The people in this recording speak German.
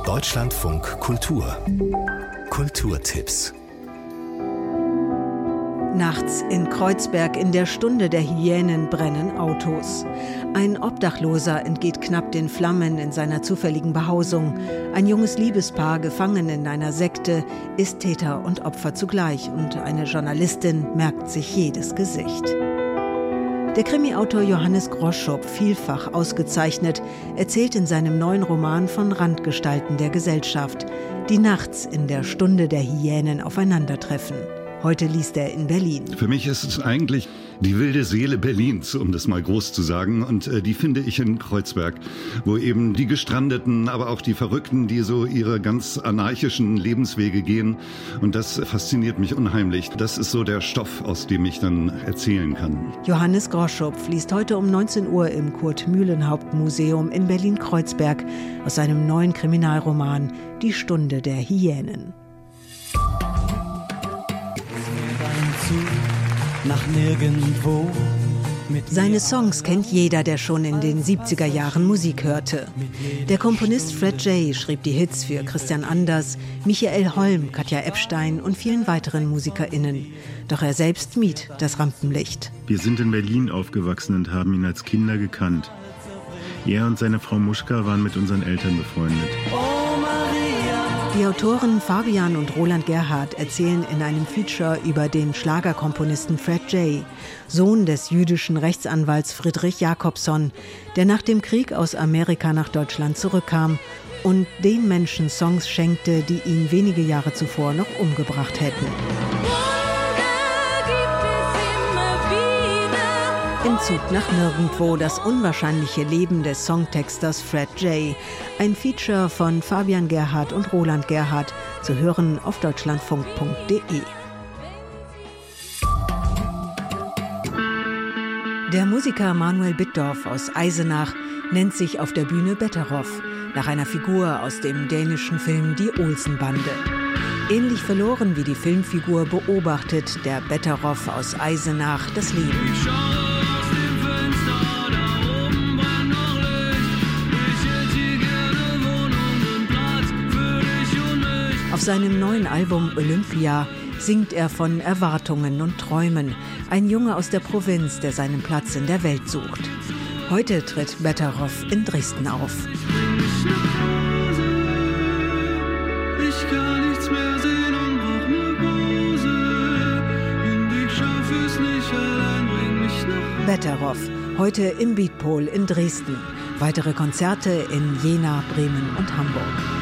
Deutschlandfunk Kultur. Kulturtipps. Nachts in Kreuzberg in der Stunde der Hyänen brennen Autos. Ein Obdachloser entgeht knapp den Flammen in seiner zufälligen Behausung. Ein junges Liebespaar, gefangen in einer Sekte, ist Täter und Opfer zugleich. Und eine Journalistin merkt sich jedes Gesicht. Der Krimi-Autor Johannes Groschop, vielfach ausgezeichnet, erzählt in seinem neuen Roman von Randgestalten der Gesellschaft, die nachts in der Stunde der Hyänen aufeinandertreffen. Heute liest er in Berlin. Für mich ist es eigentlich die wilde Seele Berlins, um das mal groß zu sagen. Und die finde ich in Kreuzberg, wo eben die Gestrandeten, aber auch die Verrückten, die so ihre ganz anarchischen Lebenswege gehen. Und das fasziniert mich unheimlich. Das ist so der Stoff, aus dem ich dann erzählen kann. Johannes Groschop liest heute um 19 Uhr im Kurt-Mühlenhaupt-Museum in Berlin-Kreuzberg aus seinem neuen Kriminalroman Die Stunde der Hyänen. Nach nirgendwo. Seine Songs kennt jeder, der schon in den 70er Jahren Musik hörte. Der Komponist Fred J. schrieb die Hits für Christian Anders, Michael Holm, Katja Epstein und vielen weiteren MusikerInnen. Doch er selbst mied das Rampenlicht. Wir sind in Berlin aufgewachsen und haben ihn als Kinder gekannt. Er und seine Frau Muschka waren mit unseren Eltern befreundet. Die Autoren Fabian und Roland Gerhardt erzählen in einem Feature über den Schlagerkomponisten Fred J., Sohn des jüdischen Rechtsanwalts Friedrich Jacobson, der nach dem Krieg aus Amerika nach Deutschland zurückkam und den Menschen Songs schenkte, die ihn wenige Jahre zuvor noch umgebracht hätten. Im Zug nach Nirgendwo, das unwahrscheinliche Leben des Songtexters Fred J. Ein Feature von Fabian Gerhardt und Roland Gerhardt, zu hören auf deutschlandfunk.de. Der Musiker Manuel Bitdorf aus Eisenach nennt sich auf der Bühne Betteroff, nach einer Figur aus dem dänischen Film Die Olsenbande. Ähnlich verloren wie die Filmfigur beobachtet der Betteroff aus Eisenach das Leben. Auf seinem neuen Album Olympia singt er von Erwartungen und Träumen. Ein Junge aus der Provinz, der seinen Platz in der Welt sucht. Heute tritt Betteroff in Dresden auf. Ich kann nichts mehr sehen und brauch ne Pause. Und ich schaff es nicht allein, bring mich nach. Betteroff, heute im Beatpol in Dresden. Weitere Konzerte in Jena, Bremen und Hamburg.